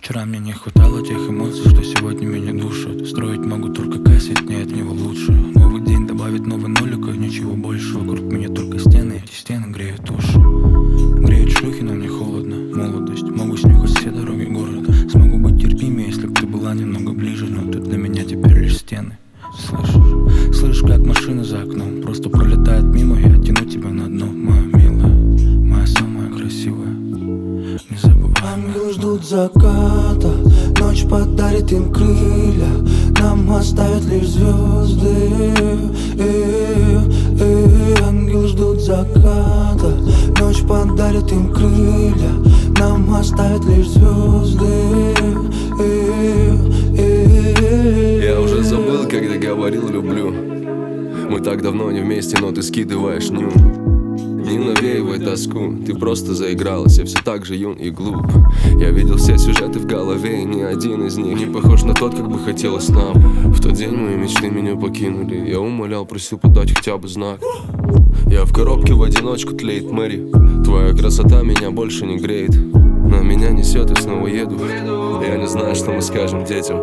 Вчера мне не хватало тех эмоций, что сегодня меня душат. Строить могу только кассет, не от него лучше. Новый день добавит новый нолик, и ничего больше. Вокруг меня только стены, эти стены греют душу. Греют шлюхи, но мне холодно. Молодость, могу снюхать все дороги города. Смогу быть терпимее, если бы ты была немного ближе. Но ты для меня теперь лишь стены. Слышишь, как машина за окном просто пролетает мимо. Я тяну тебя на дно, моя милая, моя самая красивая. Не забывай. Ангелы ждут заката, ночь подарит им крылья, нам оставят лишь звезды. Ангелы ждут заката, ночь подарит им крылья, нам оставят лишь звезды. Я уже забыл, когда говорил люблю. Мы так давно не вместе, но ты скидываешь ню. Не навеивай тоску, ты просто заигралась. Я все так же юн и глуп. Я видел все сюжеты в голове, и ни один из них не похож на тот, как бы хотелось нам. В тот день мои мечты меня покинули. Я умолял, просил подать хотя бы знак. Я в коробке в одиночку, тлеет Мэри. Твоя красота меня больше не греет, но меня несет и снова еду. Я не знаю, что мы скажем детям.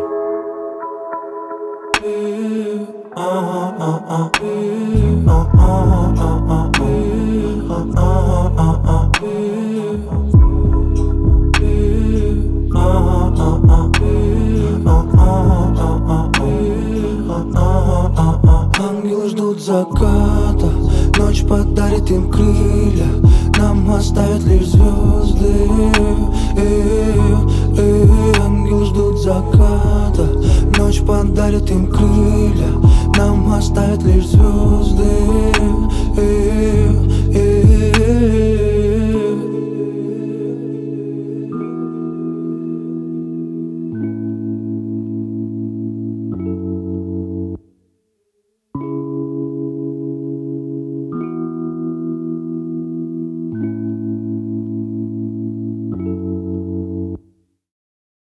Ангелы ждут заката, ночь подарит им крылья, нам оставят лишь звезды. Ангелы ждут заката, ночь подарит им крылья, нам оставят лишь звезды.